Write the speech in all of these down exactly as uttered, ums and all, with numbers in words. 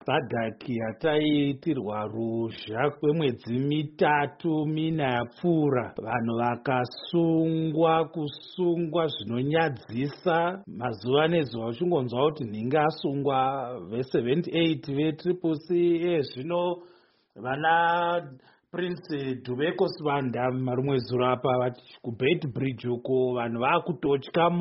sadhaki yataiitirwa ruzha kwemwedzi mitatu mina yapfuura, vanhu vakasungwa kusungwa zvinonyadzisa. Mazuva nezuva uchingonzwa kuti nhinge asungwa ve78 vetriple c. Zvino vana Prince Dubeko Sibanda rumwe zuro apa kuBeit Bridge uko vanhu vakutotya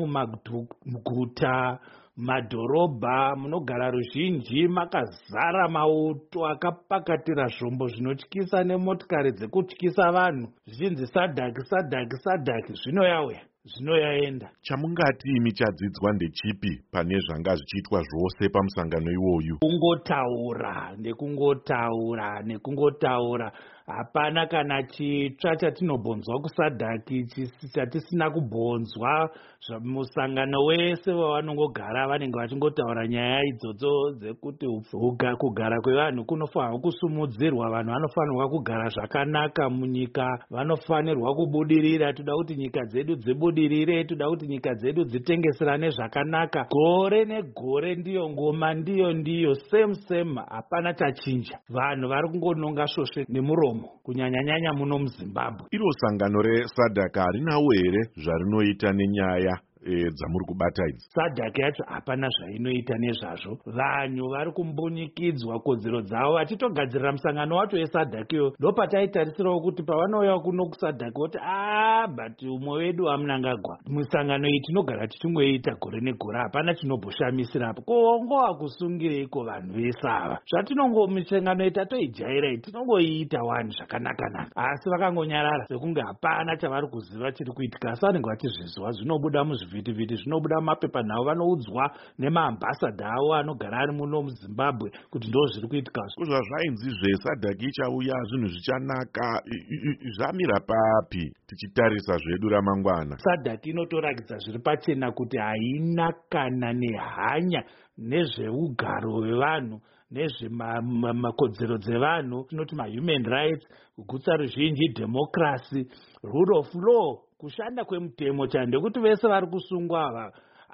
mumaguta madhorobha munogara ruzhinji makazara mauto akapakatira zvombo zvinotyisa nemotikari dzekutyisa vanhu zvichinzi sadhaki sadhaki sadhaki. Zvino yauya zvino yaenda. Chamungati imi chadzidzwa ndechipi pane zvanga zvichiitwa zvose pamusangano iwoyu? Kungotaura nekungotaura nekungotaura. Hapana kana chitsva chatinobonzwa kusadhaki chatisina kubonzwa. Musangano wese wavanongogara vanenge vachingotaura nyaya idzodzo dzekuti kugara kwevanhu kunofanirwa kusumudzirwa. Vanhu vanofanirwa kugara zvakanaka munyika, vanofanirwa kubudirira. Toda kuti nyika dzedu dzibudirire, toda kuti nyika dzedu dzitengeserane zvakanaka. Gore negore ndiyo ngoma, ndiyo ndiyo same same, hapana chachinja. Vanhu vari kungononga svosve nemuromo kunyanyanyanya muno muZimbabwe. Iro sangano resadhaka harinawo here zvarinoita nenyaya E, dzamuri kubata idzi? Sadhaki yacho hapana zvainoita nezvazvo. Vanhu vari kumbunyikidzwa kodzero dzavo vachitogadzirira musangano wacho wesadhakiyo. Ndopataitarisirawo kuti pavanouya kuno kusadhaki voti ah but umwe wedu hamunangagwa. Musangano iyi tinogara tichingoita gore negore, hapana chinobhoshamisirapo. Kongowa kusungireiko vanhu vese ava? Zvatinongo misangano iyi tatoijaira iyi tinongoiita wani zvakanakanaka, asi vakangonyarara sekunge hapana chavari kuziva chiri kuitika. Asi vanenge vachizviziva, zvinobuda muzvi vhitivhiti, zvinobuda mapepa navo, vanoudzwa nemaambasadha avo anogara ari muno muZimbabwe kuti ndo zviri kuitika. Zvazvainzi zvesadhaki ichauya zvinhu zvichanaka, zvamira papi tichitarisa zvedu ramangwana? Sadhaki inotorakidza zviri pachena kuti haina kana nehanya nezveugaro hwevanhu nezvemakodzero dzevanhu, tinoti mahuman rights, kugutsa ruzhinji, democracy, rule of law, kushanda kwemutemo chani. Ndekuti vese vari kusungwa ava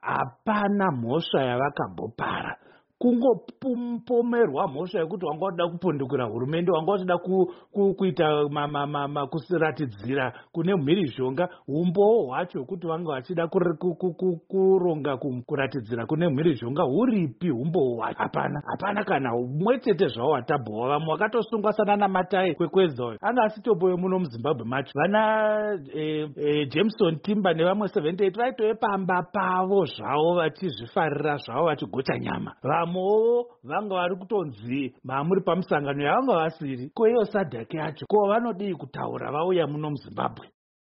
hapana mhosva yavakambopara. Kungopomerwa mhosva yekuti wanga wada kupundukira hurumende, wanga wachida kuita kusiratidzira kune mhirizhonga. Umbowo hwacho hwekuti vanga vachida kuronga kuratidzira kune mhirizhonga huripi umbowo hwacho? Hapana, hapana kana umwe chete zvavo watabhowa. Vamwe vakatosungwa sana namatai kwekwezayo anga asitopoyo muno muZimbabwe macho. Vana e, e, Jameson Timber nevamwe seventy-eight vaitoye pamba pavo zvavo vachizvifarira zvavo vachigocha nyama. Vamwewo vanga vari kutonzi mamuri pamusangano yavanga vasiri. Ko iyo sadhaki yacho ko vanodii kutaura vauya muno muZimbabwe?